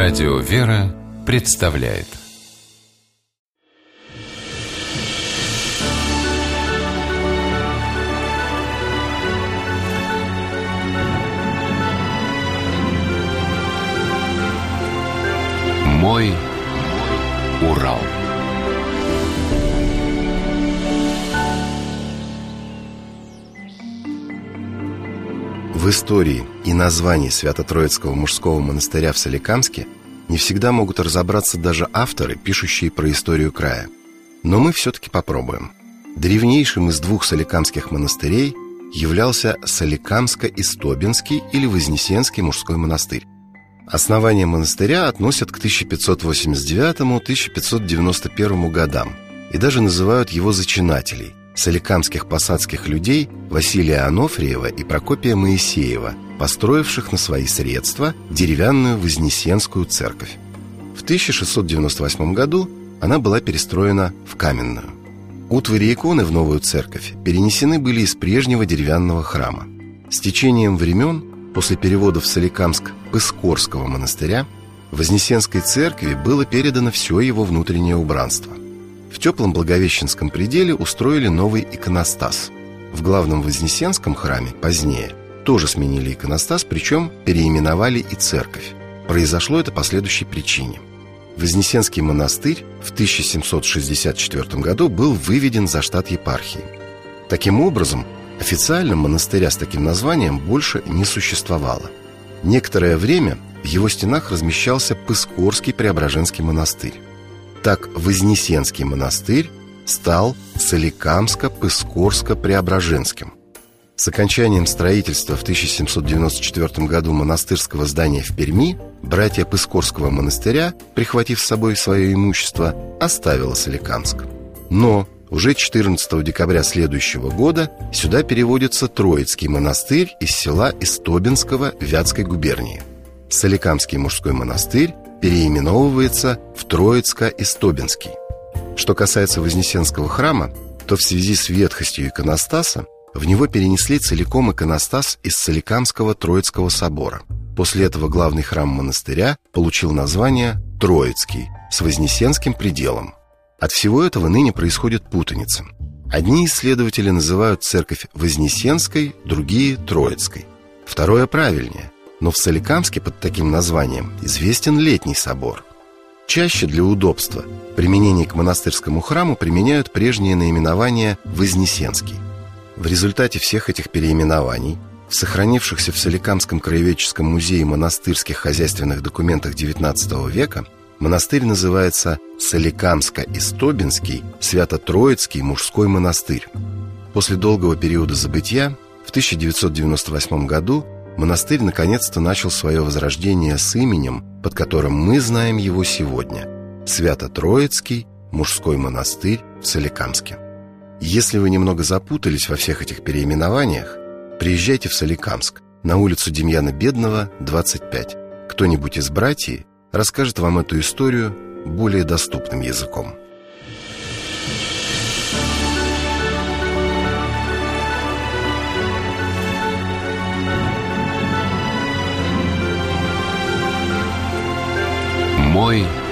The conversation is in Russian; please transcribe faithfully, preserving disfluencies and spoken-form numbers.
Радио «Вера» представляет «Мой Урал». В истории и названии Свято-Троицкого мужского монастыря в Соликамске не всегда могут разобраться даже авторы, пишущие про историю края. Но мы все-таки попробуем. Древнейшим из двух соликамских монастырей являлся Соликамско-Истобинский или Вознесенский мужской монастырь. Основание монастыря относят к тысяча пятьсот восемьдесят девятому — тысяча пятьсот девяносто первому годам и даже называют его зачинателей – соликамских посадских людей Василия Анофриева и Прокопия Моисеева, построивших на свои средства деревянную Вознесенскую церковь. В тысяча шестьсот девяносто восьмом году она была перестроена в каменную. Утвари и иконы в новую церковь перенесены были из прежнего деревянного храма. С течением времен, после перевода в Соликамск Пыскорского монастыря, Вознесенской церкви было передано все его внутреннее убранство. В теплом Благовещенском пределе устроили новый иконостас. В главном Вознесенском храме позднее тоже сменили иконостас, причем переименовали и церковь. Произошло это по следующей причине. Вознесенский монастырь в тысяча семьсот шестьдесят четвёртом году был выведен за штат епархии. Таким образом, официально монастыря с таким названием больше не существовало. Некоторое время в его стенах размещался Пыскорский Преображенский монастырь. Так Вознесенский монастырь стал Соликамско-Пыскорско-Преображенским. С окончанием строительства в тысяча семьсот девяносто четвёртом году монастырского здания в Перми братья Пыскорского монастыря, прихватив с собой свое имущество, оставило Соликамск. Но уже четырнадцатого декабря следующего года сюда переводится Троицкий монастырь из села Истобинского Вятской губернии. Соликамский мужской монастырь переименовывается в Троицко-Истобинский. Что касается Вознесенского храма, то в связи с ветхостью иконостаса в него перенесли целиком иконостас из Соликамского Троицкого собора. После этого главный храм монастыря получил название Троицкий с Вознесенским пределом. От всего этого ныне происходит путаница. Одни исследователи называют церковь Вознесенской, другие – Троицкой. Второе правильнее. Но в Соликамске под таким названием известен Летний собор. Чаще для удобства применение к монастырскому храму применяют прежнее наименование Вознесенский. В результате всех этих переименований в сохранившихся в Соликамском краеведческом музее монастырских хозяйственных документах девятнадцатого века монастырь называется Соликамско-Истобинский Свято-Троицкий мужской монастырь. После долгого периода забытья в тысяча девятьсот девяносто восьмом году монастырь наконец-то начал свое возрождение с именем, под которым мы знаем его сегодня – Свято-Троицкий мужской монастырь в Соликамске. Если вы немного запутались во всех этих переименованиях, приезжайте в Соликамск, на улицу Демьяна Бедного, двадцать пять. Кто-нибудь из братьев расскажет вам эту историю более доступным языком. «Мой